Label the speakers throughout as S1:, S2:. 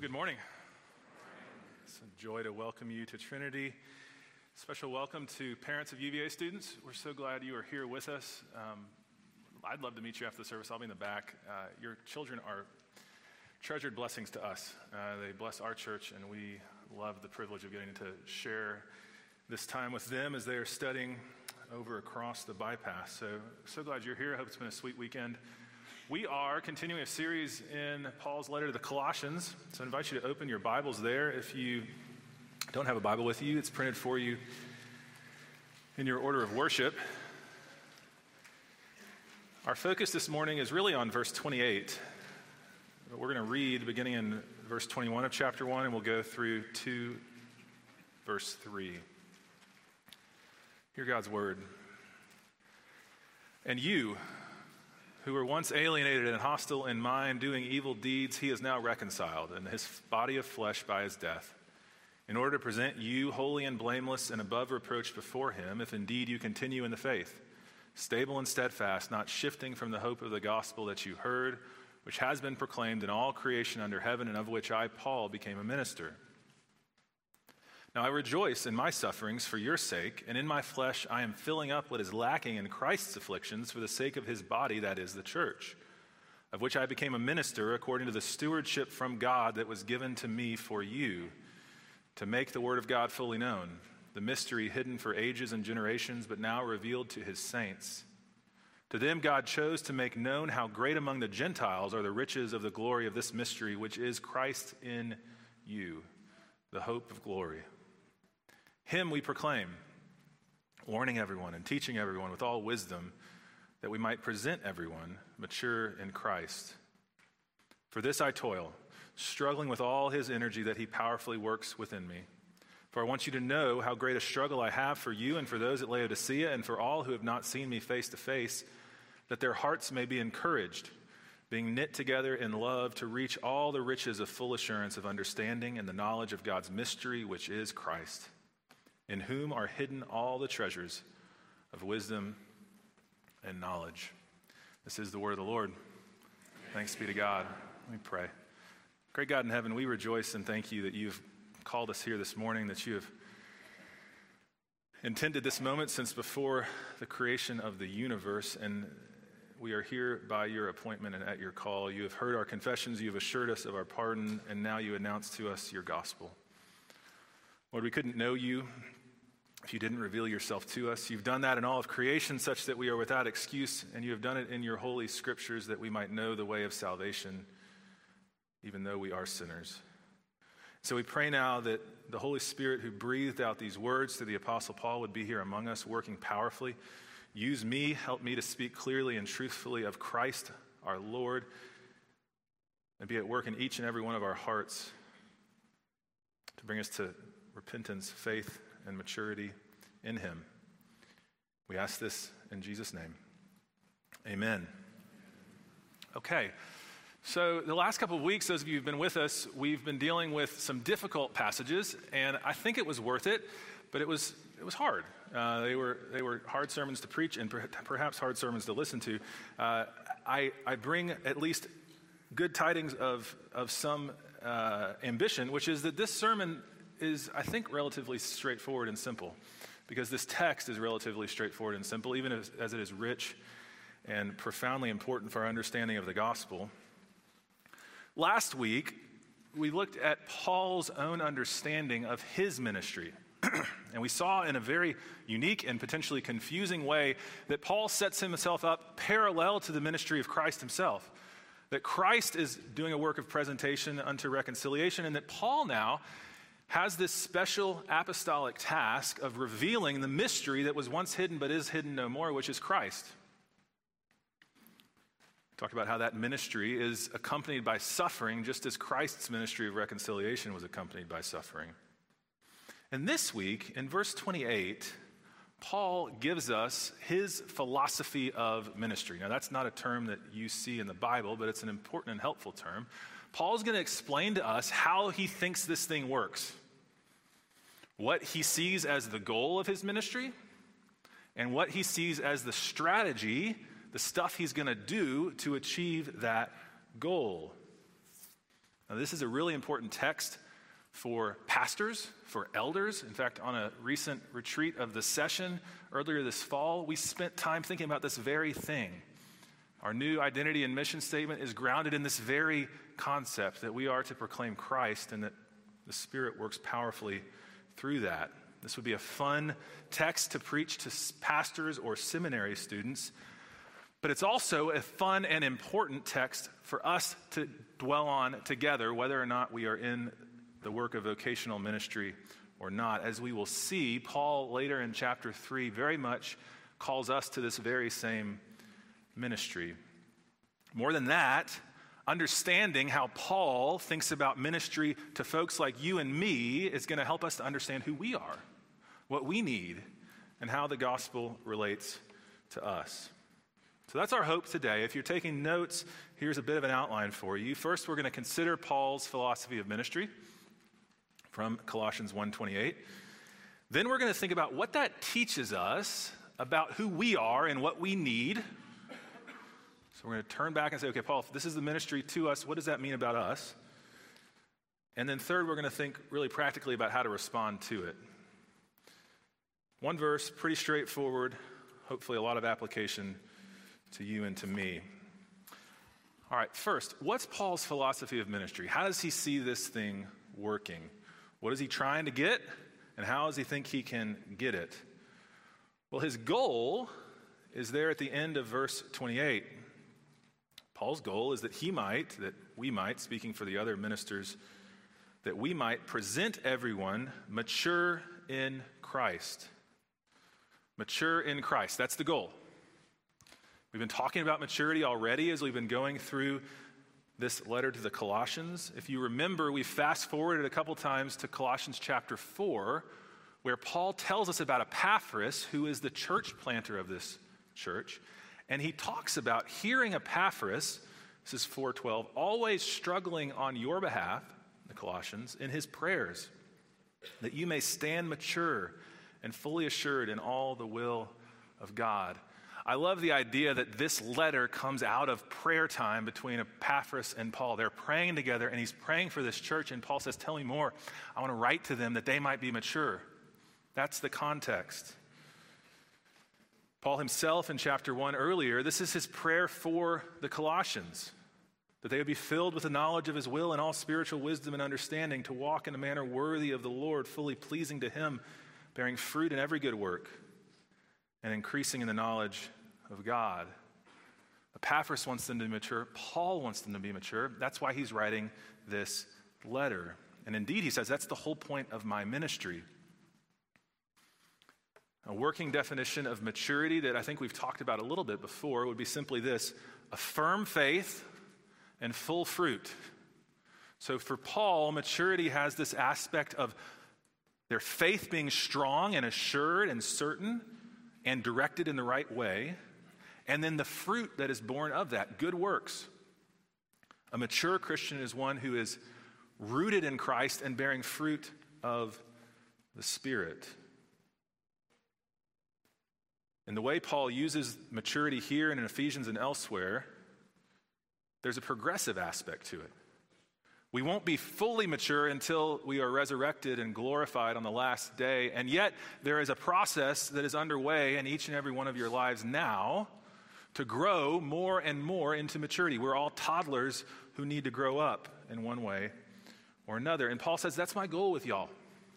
S1: Good morning. It's a joy to welcome you to Trinity. Special welcome to parents of UVA students. We're so glad you are here with us. I'd love to meet you after the service. I'll be in the back. Your children are treasured blessings to us. They bless our church, and we love the privilege of getting to share this time with them as they are studying over across the bypass. So glad you're here. I hope it's been a sweet weekend. We are continuing a series in Paul's letter to the Colossians, so I invite you to open your Bibles there. If you don't have a Bible with you, it's printed for you in your order of worship. Our focus this morning is really on verse 28. We're going to read beginning in verse 21 of chapter 1, and we'll go through to verse 3. Hear God's word. And you, who were once alienated and hostile in mind, doing evil deeds, he is now reconciled in his body of flesh by his death, in order to present you holy and blameless and above reproach before him, if indeed you continue in the faith, stable and steadfast, not shifting from the hope of the gospel that you heard, which has been proclaimed in all creation under heaven, and of which I, Paul, became a minister. Now I rejoice in my sufferings for your sake, and in my flesh I am filling up what is lacking in Christ's afflictions for the sake of his body, that is, the church, of which I became a minister according to the stewardship from God that was given to me for you, to make the word of God fully known, the mystery hidden for ages and generations, but now revealed to his saints. To them God chose to make known how great among the Gentiles are the riches of the glory of this mystery, which is Christ in you, the hope of glory. Him we proclaim, warning everyone and teaching everyone with all wisdom, that we might present everyone mature in Christ. For this I toil, struggling with all his energy that he powerfully works within me. For I want you to know how great a struggle I have for you and for those at Laodicea and for all who have not seen me face to face, that their hearts may be encouraged, being knit together in love to reach all the riches of full assurance of understanding and the knowledge of God's mystery, which is Christ, in whom are hidden all the treasures of wisdom and knowledge. This is the word of the Lord. Thanks be to God. Let me pray. Great God in heaven, we rejoice and thank you that you've called us here this morning, that you have intended this moment since before the creation of the universe, and we are here by your appointment and at your call. You have heard our confessions, you have assured us of our pardon, and now you announce to us your gospel. Lord, we couldn't know you if you didn't reveal yourself to us. You've done that in all of creation such that we are without excuse, and you have done it in your holy scriptures that we might know the way of salvation, even though we are sinners. So we pray now that the Holy Spirit who breathed out these words through the Apostle Paul would be here among us, working powerfully. Use me, help me to speak clearly and truthfully of Christ, our Lord, and be at work in each and every one of our hearts to bring us to repentance, faith, and maturity in him. We ask this in Jesus' name. Amen. Okay, so the last couple of weeks, those of you who've been with us, we've been dealing with some difficult passages, and I think it was worth it, but it was hard. They were hard sermons to preach and perhaps hard sermons to listen to. I bring at least good tidings of some ambition, which is that this sermon is, I think, relatively straightforward and simple, because this text is relatively straightforward and simple, even as it is rich and profoundly important for our understanding of the gospel. Last week, we looked at Paul's own understanding of his ministry, and we saw in a very unique and potentially confusing way that Paul sets himself up parallel to the ministry of Christ himself, that Christ is doing a work of presentation unto reconciliation, and that Paul now has this special apostolic task of revealing the mystery that was once hidden but is hidden no more, which is Christ. Talked about how that ministry is accompanied by suffering, just as Christ's ministry of reconciliation was accompanied by suffering. And this week, in verse 28, Paul gives us his philosophy of ministry. Now, that's not a term that you see in the Bible, but it's an important and helpful term. Paul's going to explain to us how he thinks this thing works, what he sees as the goal of his ministry, and what he sees as the strategy, the stuff he's going to do to achieve that goal. Now, this is a really important text for pastors, for elders. In fact, on a recent retreat of the session earlier this fall, we spent time thinking about this very thing. Our new identity and mission statement is grounded in this very concept that we are to proclaim Christ and that the Spirit works powerfully through that. This would be a fun text to preach to pastors or seminary students, but it's also a fun and important text for us to dwell on together, whether or not we are in the work of vocational ministry or not. As we will see, Paul later in chapter 3 very much calls us to this very same ministry. More than that, understanding how Paul thinks about ministry to folks like you and me is going to help us to understand who we are, what we need, and how the gospel relates to us. So that's our hope today. If you're taking notes, here's a bit of an outline for you. First, we're going to consider Paul's philosophy of ministry from Colossians 1:28. Then we're going to think about what that teaches us about who we are and what we need. So we're going to turn back and say, okay, Paul, if this is the ministry to us, what does that mean about us? And then third, we're going to think really practically about how to respond to it. One verse, pretty straightforward, hopefully a lot of application to you and to me. All right, first, what's Paul's philosophy of ministry? How does he see this thing working? What is he trying to get, and how does he think he can get it? Well, his goal is there at the end of verse 28. Paul's goal is that we might, speaking for the other ministers, that we might present everyone mature in Christ. Mature in Christ, that's the goal. We've been talking about maturity already as we've been going through this letter to the Colossians. If you remember, we fast-forwarded a couple times to Colossians chapter 4, where Paul tells us about Epaphras, who is the church planter of this church. And he talks about hearing Epaphras, this is 4:12, always struggling on your behalf, the Colossians, in his prayers, that you may stand mature and fully assured in all the will of God. I love the idea that this letter comes out of prayer time between Epaphras and Paul. They're praying together, and he's praying for this church, and Paul says, tell me more. I want to write to them that they might be mature. That's the context. Paul himself in chapter 1 earlier, this is his prayer for the Colossians, that they would be filled with the knowledge of his will and all spiritual wisdom and understanding, to walk in a manner worthy of the Lord, fully pleasing to him, bearing fruit in every good work, and increasing in the knowledge of God. Epaphras wants them to be mature. Paul wants them to be mature. That's why he's writing this letter. And indeed, he says, that's the whole point of my ministry. A working definition of maturity that I think we've talked about a little bit before would be simply this: a firm faith and full fruit. So for Paul, maturity has this aspect of their faith being strong and assured and certain and directed in the right way, and then the fruit that is born of that, good works. A mature Christian is one who is rooted in Christ and bearing fruit of the Spirit. And the way Paul uses maturity here and in Ephesians and elsewhere, there's a progressive aspect to it. We won't be fully mature until we are resurrected and glorified on the last day. And yet, there is a process that is underway in each and every one of your lives now to grow more and more into maturity. We're all toddlers who need to grow up in one way or another. And Paul says, that's my goal with y'all.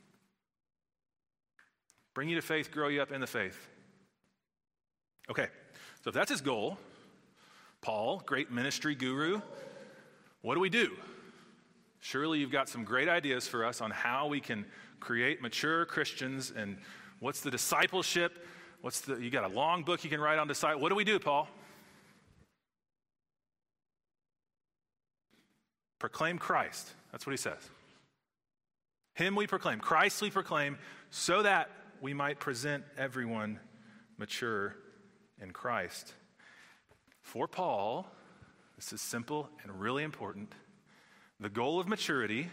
S1: Bring you to faith, grow you up in the faith. Okay, so if that's his goal, Paul, great ministry guru, what do we do? Surely you've got some great ideas for us on how we can create mature Christians, and what's the discipleship? You got a long book you can write on discipleship. What do we do, Paul? Proclaim Christ. That's what he says. Him we proclaim, Christ we proclaim, so that we might present everyone mature in Christ. For Paul, this is simple and really important. The goal of maturity,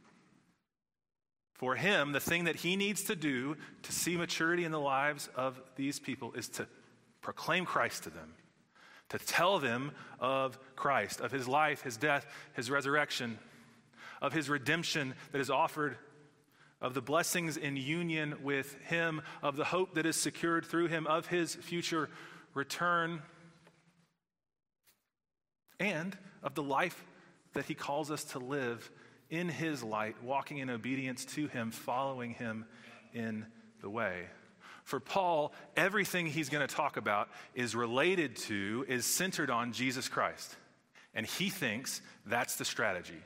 S1: for him, the thing that he needs to do to see maturity in the lives of these people is to proclaim Christ to them, to tell them of Christ, of his life, his death, his resurrection, of his redemption that is offered, of the blessings in union with him, of the hope that is secured through him, of his future return, and of the life that he calls us to live in his light, walking in obedience to him, following him in the way. For Paul, everything he's going to talk about is centered on Jesus Christ. And he thinks that's the strategy.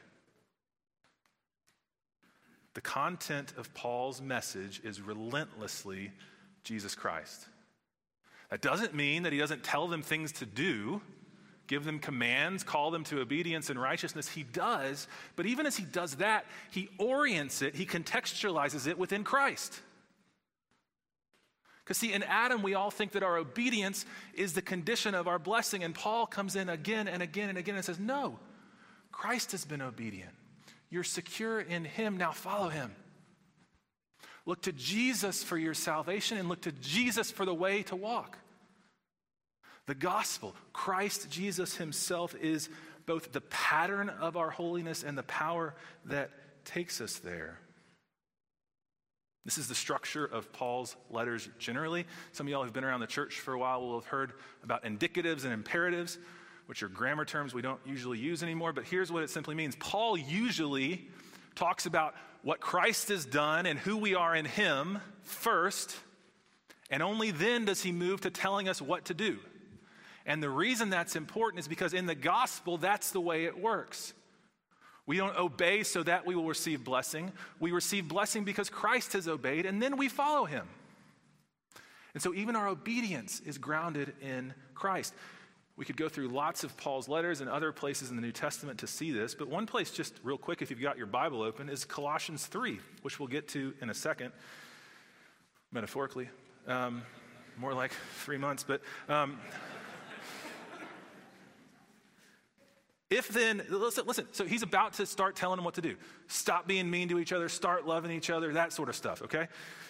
S1: The content of Paul's message is relentlessly Jesus Christ. That doesn't mean that he doesn't tell them things to do, give them commands, call them to obedience and righteousness. He does, but even as he does that, he orients it, he contextualizes it within Christ. Because see, in Adam, we all think that our obedience is the condition of our blessing, and Paul comes in again and again and again and says, no, Christ has been obedient. You're secure in him, now follow him. Look to Jesus for your salvation and look to Jesus for the way to walk. The gospel, Christ Jesus himself, is both the pattern of our holiness and the power that takes us there. This is the structure of Paul's letters generally. Some of y'all who've been around the church for a while will have heard about indicatives and imperatives, which are grammar terms we don't usually use anymore, but here's what it simply means. Paul usually talks about what Christ has done and who we are in him first, and only then does he move to telling us what to do. And the reason that's important is because in the gospel, that's the way it works. We don't obey so that we will receive blessing. We receive blessing because Christ has obeyed, and then we follow him. And so even our obedience is grounded in Christ. We could go through lots of Paul's letters and other places in the New Testament to see this, but one place just real quick, if you've got your Bible open, is Colossians 3, which we'll get to in a second, metaphorically. More like 3 months, but... If then, listen, so he's about to start telling them what to do. Stop being mean to each other, start loving each other, that sort of stuff, okay?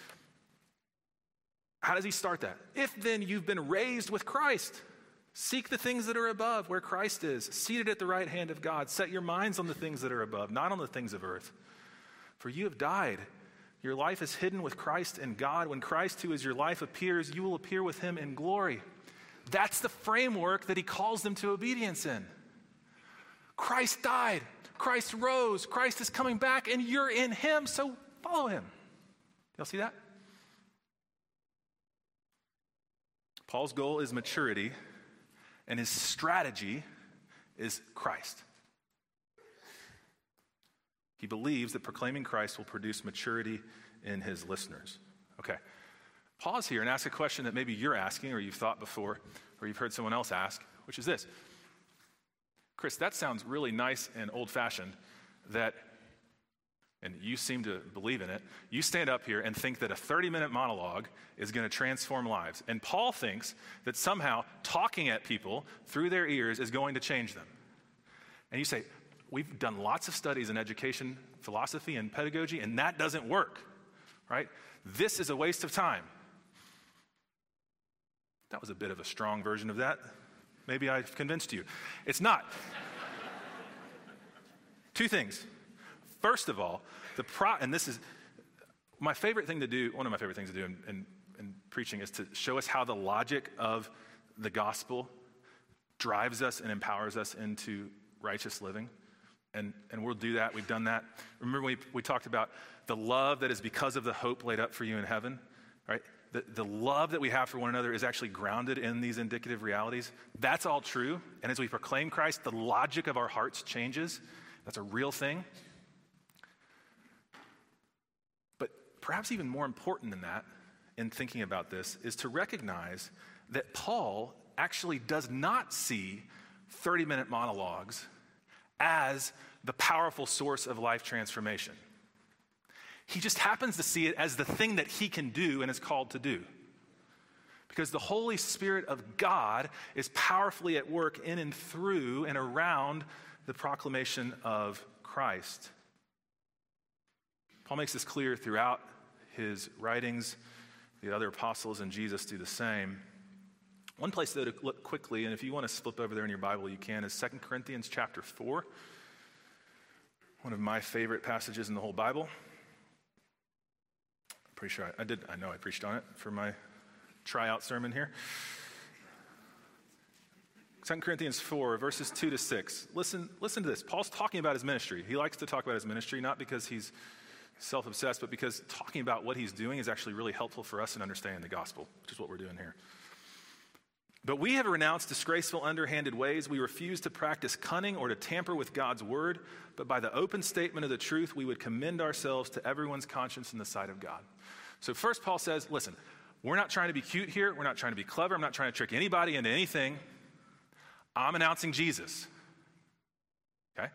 S1: How does he start that? If then you've been raised with Christ, seek the things that are above where Christ is, seated at the right hand of God. Set your minds on the things that are above, not on the things of earth. For you have died. Your life is hidden with Christ in God. When Christ, who is your life, appears, you will appear with him in glory. That's the framework that he calls them to obedience in. Christ died, Christ rose, Christ is coming back, and you're in him, so follow him. Y'all see that? Paul's goal is maturity, and his strategy is Christ. He believes that proclaiming Christ will produce maturity in his listeners. Okay, pause here and ask a question that maybe you're asking, or you've thought before, or you've heard someone else ask, which is this. Chris, that sounds really nice and old-fashioned that, and you seem to believe in it, you stand up here and think that a 30-minute monologue is going to transform lives. And Paul thinks that somehow talking at people through their ears is going to change them. And you say, we've done lots of studies in education, philosophy, and pedagogy, and that doesn't work, right? This is a waste of time. That was a bit of a strong version of that. Maybe I've convinced you. It's not. Two things. First of all, and this is my favorite thing to do, one of my favorite things to do in preaching is to show us how the logic of the gospel drives us and empowers us into righteous living. And we'll do that. We've done that. Remember we talked about the love that is because of the hope laid up for you in heaven, right? The love that we have for one another is actually grounded in these indicative realities. That's all true. And as we proclaim Christ, the logic of our hearts changes. That's a real thing. But perhaps even more important than that, in thinking about this, is to recognize that Paul actually does not see 30-minute monologues as the powerful source of life transformation. He just happens to see it as the thing that he can do and is called to do. Because the Holy Spirit of God is powerfully at work in and through and around the proclamation of Christ. Paul makes this clear throughout his writings. The other apostles and Jesus do the same. One place, though, to look quickly, and if you want to flip over there in your Bible, you can, is 2 Corinthians chapter 4. one of my favorite passages in the whole Bible. I'm pretty sure I know I preached on it for my tryout sermon here. 2 Corinthians 4, verses 2 to 6. Listen to this. Paul's talking about his ministry. He likes to talk about his ministry, not because he's self-obsessed, but because talking about what he's doing is actually really helpful for us in understanding the gospel, which is what we're doing here. But we have renounced disgraceful, underhanded ways. We refuse to practice cunning or to tamper with God's word, but by the open statement of the truth, we would commend ourselves to everyone's conscience in the sight of God. So first Paul says, listen, we're not trying to be cute here. We're not trying to be clever. I'm not trying to trick anybody into anything. I'm announcing Jesus. Okay?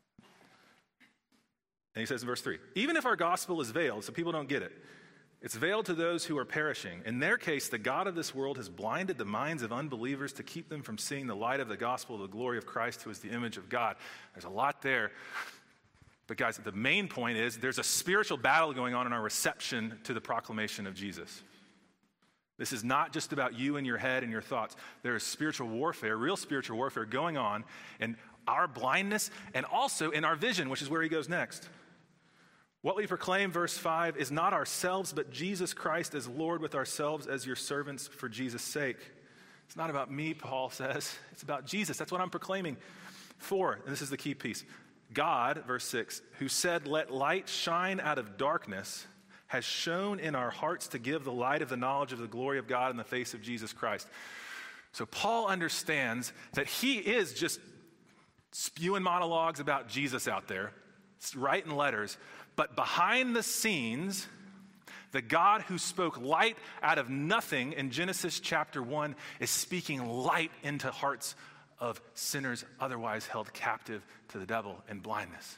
S1: And he says in verse 3, even if our gospel is veiled, so people don't get it, it's veiled to those who are perishing. In their case, the God of this world has blinded the minds of unbelievers to keep them from seeing the light of the gospel of the glory of Christ, who is the image of God. There's a lot there. But guys, the main point is there's a spiritual battle going on in our reception to the proclamation of Jesus. This is not just about you and your head and your thoughts. There is spiritual warfare, real spiritual warfare going on in our blindness and also in our vision, which is where he goes next. What we proclaim, verse 5, is not ourselves, but Jesus Christ as Lord, with ourselves as your servants for Jesus' sake. It's not about me, Paul says. It's about Jesus. That's what I'm proclaiming. 4, and this is the key piece. God, verse 6, who said, let light shine out of darkness, has shone in our hearts to give the light of the knowledge of the glory of God in the face of Jesus Christ. So Paul understands that he is just spewing monologues about Jesus out there, writing letters, but behind the scenes, the God who spoke light out of nothing in Genesis chapter 1 is speaking light into hearts of sinners otherwise held captive to the devil in blindness.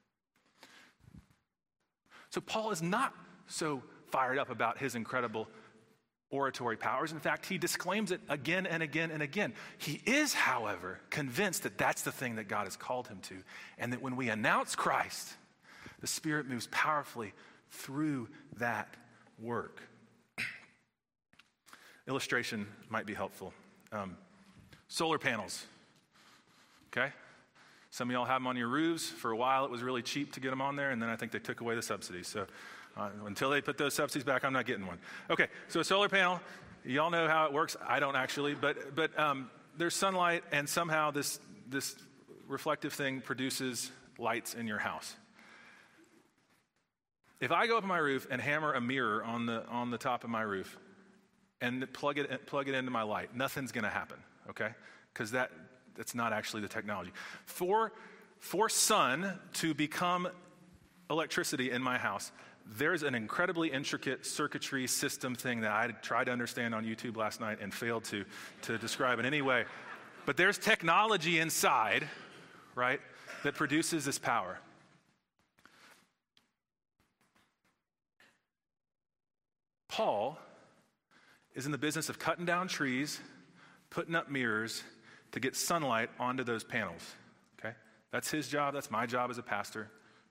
S1: So Paul is not so fired up about his incredible oratory powers. In fact, he disclaims it again and again and again. He is, however, convinced that that's the thing that God has called him to, and that when we announce Christ, the Spirit moves powerfully through that work. Illustration might be helpful. Solar panels, okay? Some of y'all have them on your roofs. For a while, it was really cheap to get them on there, and then I think they took away the subsidies. So until they put those subsidies back, I'm not getting one. Okay, so a solar panel, y'all know how it works. I don't actually, but there's sunlight, and somehow this reflective thing produces lights in your house. If I go up on my roof and hammer a mirror on the top of my roof and plug it into my light, nothing's going to happen, okay? Because that's not actually the technology. For sun to become electricity in my house, there's an incredibly intricate circuitry system thing that I tried to understand on YouTube last night and failed to describe in any way. But there's technology inside, right, that produces this power. Paul is in the business of cutting down trees, putting up mirrors to get sunlight onto those panels, okay? That's his job. That's my job as a pastor.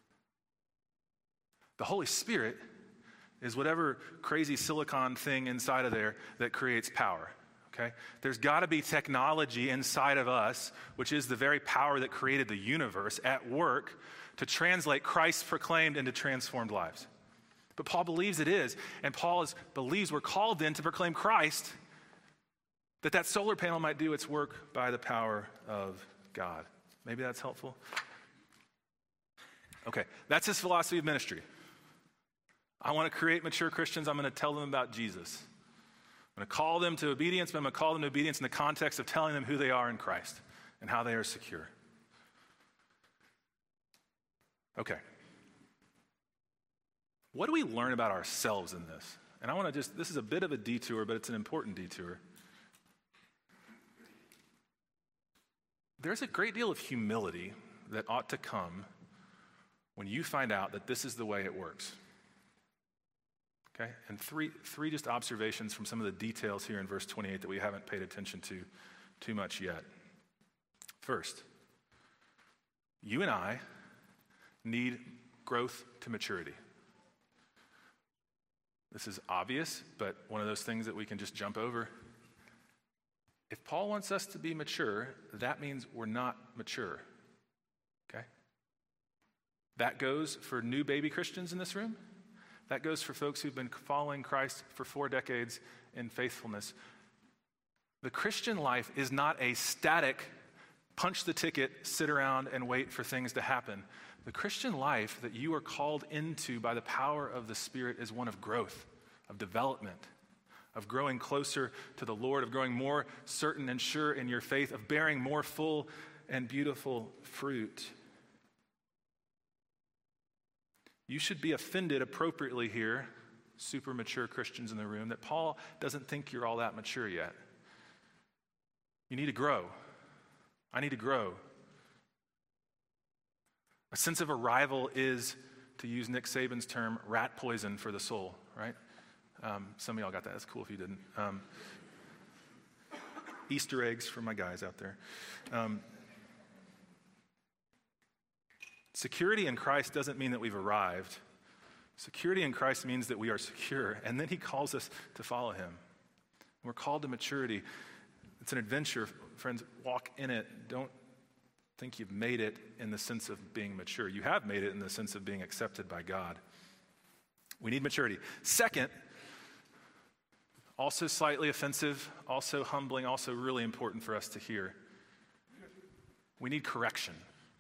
S1: The Holy Spirit is whatever crazy silicon thing inside of there that creates power, okay? There's got to be technology inside of us, which is the very power that created the universe, at work to translate Christ proclaimed into transformed lives. But Paul believes it is, and Paul believes we're called then to proclaim Christ, that solar panel might do its work by the power of God. Maybe that's helpful? Okay, that's his philosophy of ministry. I want to create mature Christians. I'm going to tell them about Jesus. I'm going to call them to obedience, but I'm going to call them to obedience in the context of telling them who they are in Christ and how they are secure. Okay. What do we learn about ourselves in this? And I want to this is a bit of a detour, but it's an important detour. There's a great deal of humility that ought to come when you find out that this is the way it works. Okay? And three just observations from some of the details here in verse 28 that we haven't paid attention to too much yet. First, you and I need growth to maturity. This is obvious, but one of those things that we can just jump over. If Paul wants us to be mature, that means we're not mature. Okay? That goes for new baby Christians in this room. That goes for folks who've been following Christ for 4 decades in faithfulness. The Christian life is not a static, punch the ticket, sit around and wait for things to happen. The Christian life that you are called into by the power of the Spirit is one of growth, of development, of growing closer to the Lord, of growing more certain and sure in your faith, of bearing more full and beautiful fruit. You should be offended appropriately here, super mature Christians in the room, that Paul doesn't think you're all that mature yet. You need to grow. I need to grow. A sense of arrival is, to use Nick Saban's term, rat poison for the soul, right? Some of y'all got that. That's cool if you didn't. Easter eggs for my guys out there. Security in Christ doesn't mean that we've arrived. Security in Christ means that we are secure, and then he calls us to follow him. We're called to maturity. It's an adventure. Friends, walk in it. Don't think you've made it in the sense of being mature. You have made it in the sense of being accepted by God. We need maturity. Second, also slightly offensive, also humbling, also really important for us to hear. We need correction.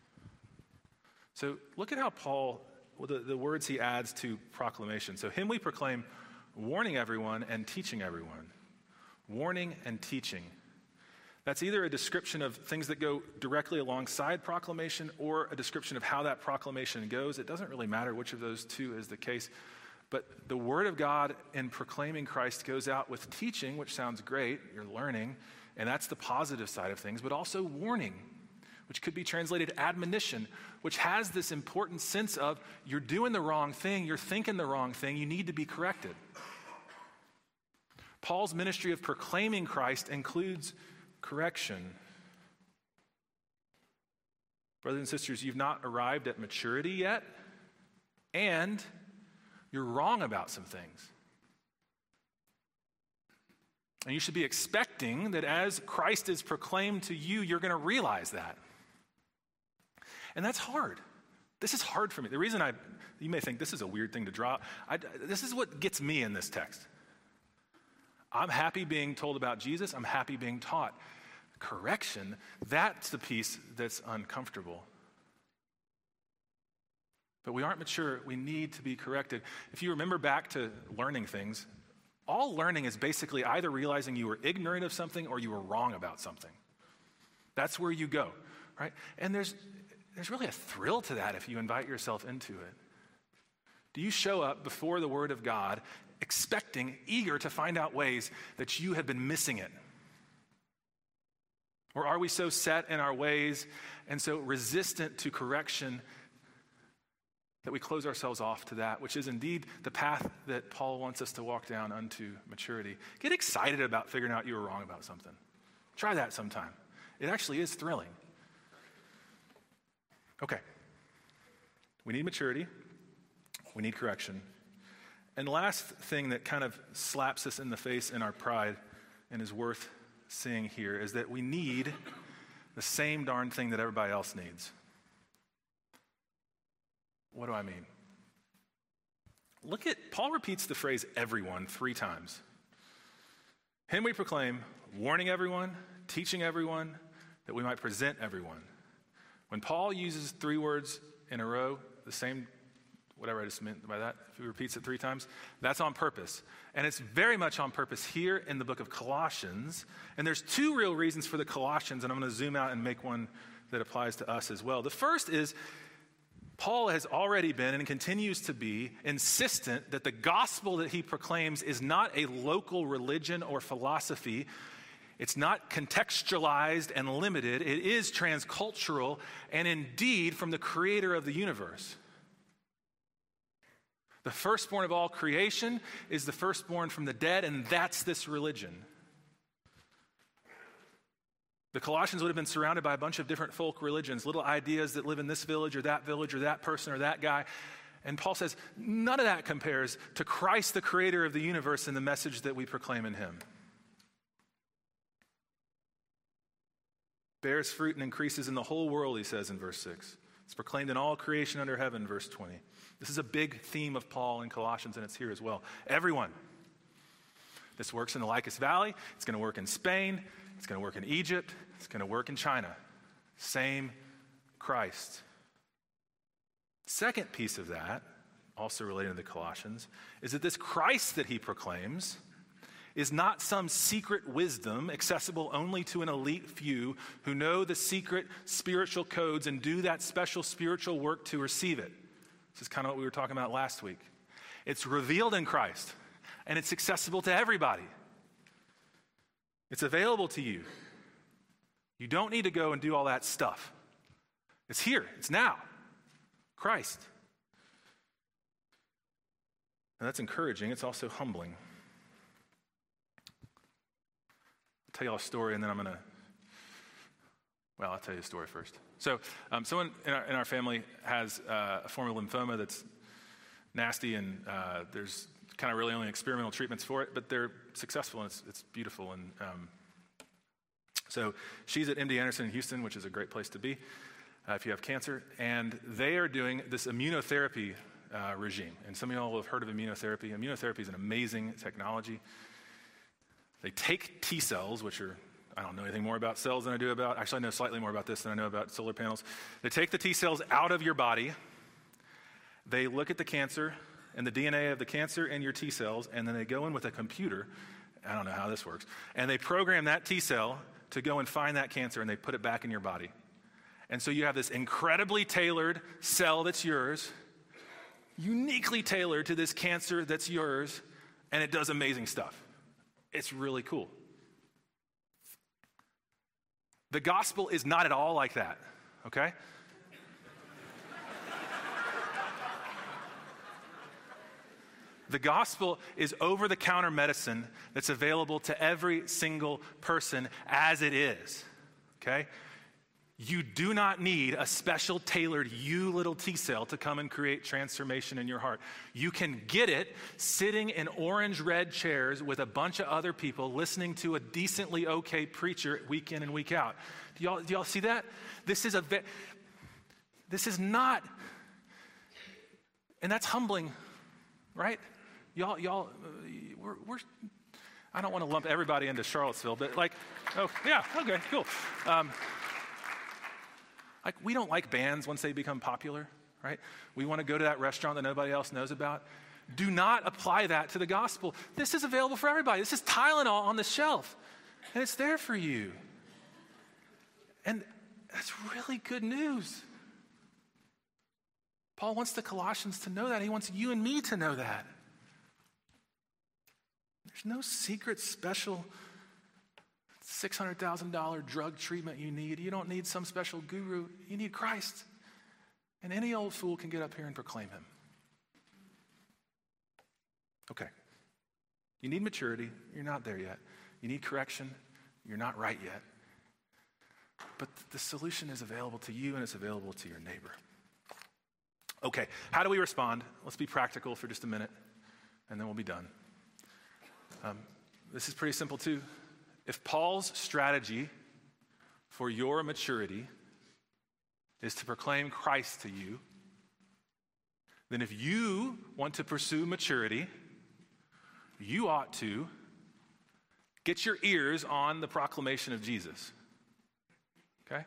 S1: So look at how Paul, the words he adds to proclamation. So him we proclaim, warning everyone and teaching everyone. Warning and teaching. That's either a description of things that go directly alongside proclamation or a description of how that proclamation goes. It doesn't really matter which of those two is the case. But the word of God in proclaiming Christ goes out with teaching, which sounds great. You're learning, and that's the positive side of things, but also warning, which could be translated admonition, which has this important sense of you're doing the wrong thing, you're thinking the wrong thing, you need to be corrected. Paul's ministry of proclaiming Christ includes correction. Brothers and sisters, you've not arrived at maturity yet, and you're wrong about some things. And you should be expecting that as Christ is proclaimed to you, you're going to realize that. And that's hard. This is hard for me. The reason you may think this is a weird thing to draw, this is what gets me in this text. I'm happy being told about Jesus. I'm happy being taught. Correction, that's the piece that's uncomfortable. But we aren't mature. We need to be corrected. If you remember back to learning things, all learning is basically either realizing you were ignorant of something or you were wrong about something. That's where you go, right? And there's really a thrill to that if you invite yourself into it. Do you show up before the Word of God expecting, eager to find out ways that you have been missing it? Or are we so set in our ways and so resistant to correction that we close ourselves off to that, which is indeed the path that Paul wants us to walk down unto maturity? Get excited about figuring out you were wrong about something. Try that sometime. It actually is thrilling. Okay. We need maturity. We need correction. And the last thing that kind of slaps us in the face in our pride and is worth seeing here is that we need the same darn thing that everybody else needs. What do I mean? Paul repeats the phrase everyone 3 times. Him we proclaim, warning everyone, teaching everyone, that we might present everyone. When Paul uses 3 words in a row, the same, whatever I just meant by that, if he repeats it 3 times, that's on purpose. And it's very much on purpose here in the book of Colossians. And there's 2 real reasons for the Colossians, and I'm going to zoom out and make one that applies to us as well. The first is Paul has already been and continues to be insistent that the gospel that he proclaims is not a local religion or philosophy. It's not contextualized and limited. It is transcultural and indeed from the creator of the universe. The firstborn of all creation is the firstborn from the dead, and that's this religion. The Colossians would have been surrounded by a bunch of different folk religions, little ideas that live in this village or that person or that guy. And Paul says, none of that compares to Christ, the creator of the universe, and the message that we proclaim in him. Bears fruit and increases in the whole world, he says in verse 6. It's proclaimed in all creation under heaven, verse 20. This is a big theme of Paul in Colossians, and it's here as well. Everyone. This works in the Lycus Valley. It's going to work in Spain. It's going to work in Egypt. It's going to work in China. Same Christ. Second piece of that, also related to the Colossians, is that this Christ that he proclaims is not some secret wisdom accessible only to an elite few who know the secret spiritual codes and do that special spiritual work to receive it. This is kind of what we were talking about last week. It's revealed in Christ, and it's accessible to everybody. It's available to you. You don't need to go and do all that stuff. It's here. It's now. Christ. And that's encouraging. It's also humbling. I'll tell you all a story, and then I'll tell you a story first. So someone in our family has a form of lymphoma that's nasty, and there's kind of really only experimental treatments for it, but they're successful, and it's beautiful. And so she's at MD Anderson in Houston, which is a great place to be if you have cancer, and they are doing this immunotherapy regime. And some of y'all will have heard of immunotherapy. Immunotherapy is an amazing technology. They take T cells, which are, I don't know anything more about cells than I do about, actually I know slightly more about this than I know about solar panels. They take the T cells out of your body. They look at the cancer and the DNA of the cancer and your T cells, and then they go in with a computer, I don't know how this works, and they program that T cell to go and find that cancer, and they put it back in your body. And so you have this incredibly tailored cell that's yours, uniquely tailored to this cancer that's yours, and it does amazing stuff. It's really cool. The gospel is not at all like that, okay? The gospel is over-the-counter medicine that's available to every single person as it is, okay? You do not need a special tailored little T cell to come and create transformation in your heart. You can get it sitting in orange-red chairs with a bunch of other people listening to a decently okay preacher week in and week out. Do y'all see that? This is not, and that's humbling, right? Y'all, we're I don't want to lump everybody into Charlottesville, but okay, cool. We don't like bands once they become popular, right? We want to go to that restaurant that nobody else knows about. Do not apply that to the gospel. This is available for everybody. This is Tylenol on the shelf, and it's there for you. And that's really good news. Paul wants the Colossians to know that. He wants you and me to know that. There's no secret special $600,000 drug treatment you need. You don't need some special guru. You need Christ. And any old fool can get up here and proclaim him. Okay. You need maturity. You're not there yet. You need correction. You're not right yet. But the solution is available to you, and it's available to your neighbor. Okay, how do we respond? Let's be practical for just a minute, and then we'll be done. This is pretty simple too. If Paul's strategy for your maturity is to proclaim Christ to you, then if you want to pursue maturity, you ought to get your ears on the proclamation of Jesus. Okay?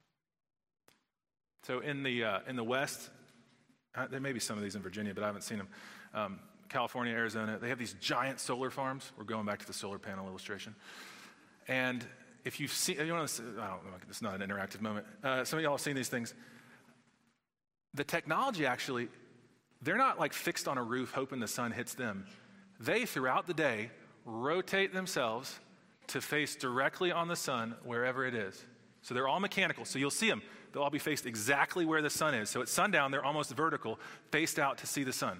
S1: So in the West, there may be some of these in Virginia, but I haven't seen them. California, Arizona, they have these giant solar farms. We're going back to the solar panel illustration. And if you've seen, it's not an interactive moment. Some of y'all have seen these things. The technology actually, they're not like fixed on a roof hoping the sun hits them. They, throughout the day, rotate themselves to face directly on the sun wherever it is. So they're all mechanical. So you'll see them. They'll all be faced exactly where the sun is. So at sundown, they're almost vertical, faced out to see the sun.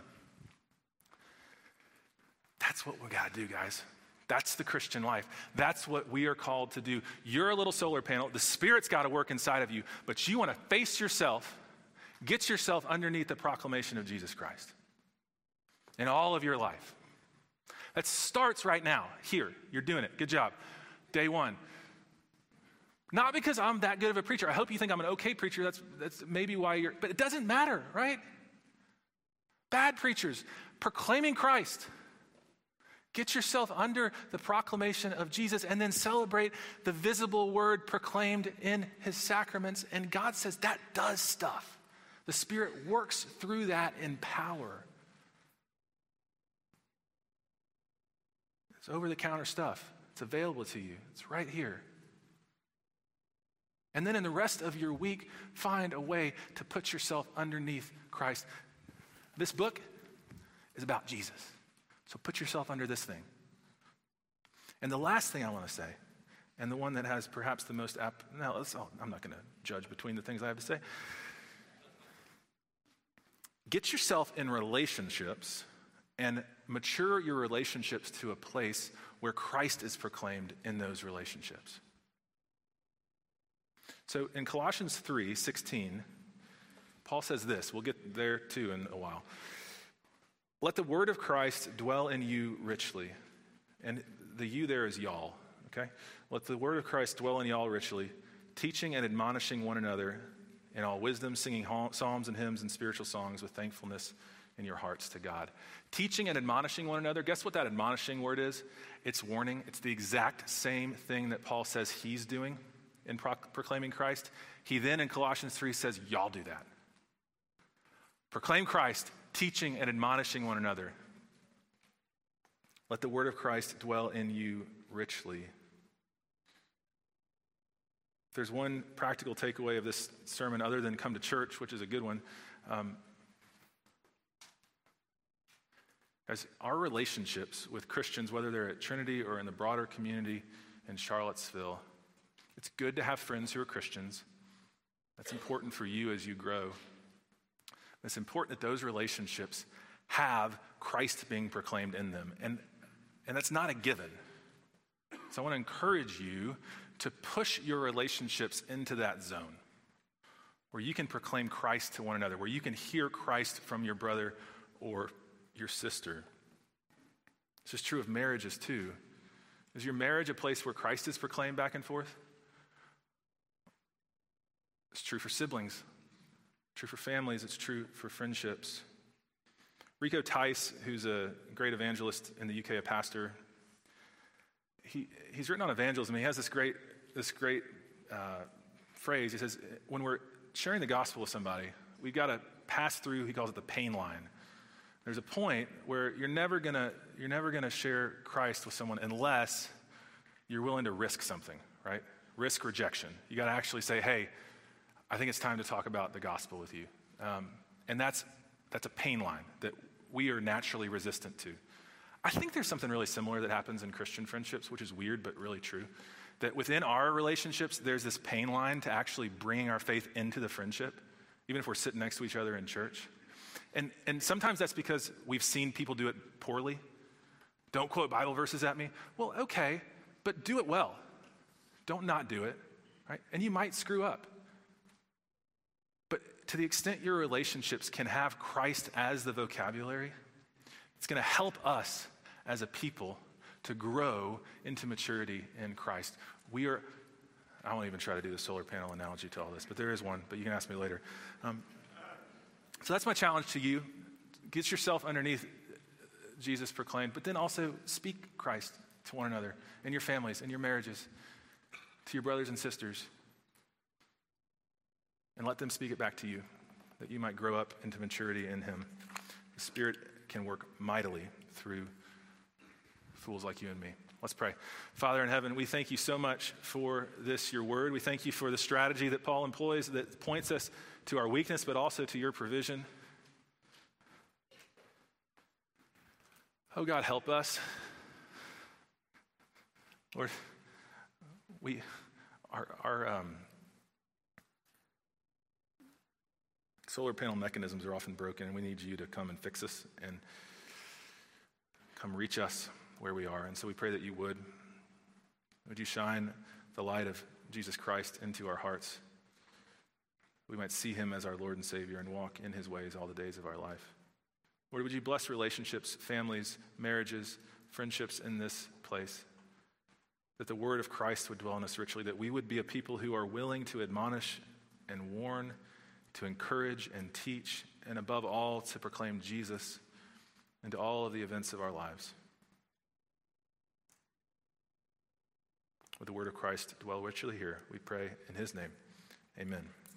S1: That's what we got to do, guys. That's the Christian life. That's what we are called to do. You're a little solar panel. The Spirit's got to work inside of you, but you want to face yourself, get yourself underneath the proclamation of Jesus Christ in all of your life. That starts right now, here. You're doing it. Good job. Day one. Not because I'm that good of a preacher. I hope you think I'm an okay preacher. That's maybe why but it doesn't matter, right? Bad preachers proclaiming Christ. Get yourself under the proclamation of Jesus and then celebrate the visible word proclaimed in his sacraments. And God says that does stuff. The Spirit works through that in power. It's over-the-counter stuff. It's available to you. It's right here. And then in the rest of your week, find a way to put yourself underneath Christ. This book is about Jesus. So put yourself under this thing. And the last thing I want to say, and the one that has perhaps the most I'm not going to judge between the things I have to say. Get yourself in relationships and mature your relationships to a place where Christ is proclaimed in those relationships. So in Colossians 3:16, Paul says this. We'll get there too in a while. Let the word of Christ dwell in you richly. And the you there is y'all, okay? Let the word of Christ dwell in y'all richly, teaching and admonishing one another in all wisdom, singing psalms and hymns and spiritual songs with thankfulness in your hearts to God. Teaching and admonishing one another. Guess what that admonishing word is? It's warning. It's the exact same thing that Paul says he's doing in proclaiming Christ. He then in Colossians 3 says, y'all do that. Proclaim Christ, teaching and admonishing one another. Let the word of Christ dwell in you richly. If there's one practical takeaway of this sermon other than come to church, which is a good one, as our relationships with Christians, whether they're at Trinity or in the broader community in Charlottesville, it's good to have friends who are Christians. That's important for you as you grow. It's important that those relationships have Christ being proclaimed in them. And that's not a given. So I want to encourage you to push your relationships into that zone where you can proclaim Christ to one another, where you can hear Christ from your brother or your sister. This is true of marriages too. Is your marriage a place where Christ is proclaimed back and forth? It's true for siblings. True for families, it's true for friendships. Rico Tice, who's a great evangelist in the UK, a pastor, he's written on evangelism. He has this great phrase. He says, when we're sharing the gospel with somebody, we've got to pass through, he calls it the pain line. There's a point where you're never gonna share Christ with someone unless you're willing to risk something, right? Risk rejection. You got to actually say, hey, I think it's time to talk about the gospel with you. And that's a pain line that we are naturally resistant to. I think there's something really similar that happens in Christian friendships, which is weird but really true. That within our relationships, there's this pain line to actually bringing our faith into the friendship, even if we're sitting next to each other in church. And sometimes that's because we've seen people do it poorly. Don't quote Bible verses at me. Well, okay, but do it well. Don't not do it, right? And you might screw up. To the extent your relationships can have Christ as the vocabulary, it's going to help us as a people to grow into maturity in Christ. I won't even try to do the solar panel analogy to all this, but there is one, but you can ask me later. So that's my challenge to you. Get yourself underneath Jesus proclaimed, but then also speak Christ to one another, in your families, in your marriages, to your brothers and sisters. And let them speak it back to you, that you might grow up into maturity in him. The Spirit can work mightily through fools like you and me. Let's pray. Father in heaven, we thank you so much for this, your word. We thank you for the strategy that Paul employs that points us to our weakness, but also to your provision. Oh God, help us. Lord, our solar panel mechanisms are often broken, and we need you to come and fix us and come reach us where we are. And so we pray that you would. Would you shine the light of Jesus Christ into our hearts? We might see him as our Lord and Savior and walk in his ways all the days of our life. Lord, would you bless relationships, families, marriages, friendships in this place? that the word of Christ would dwell in us richly, that we would be a people who are willing to admonish and warn, to encourage and teach, and above all, to proclaim Jesus into all of the events of our lives. Would the word of Christ dwell richly here, we pray in his name. Amen.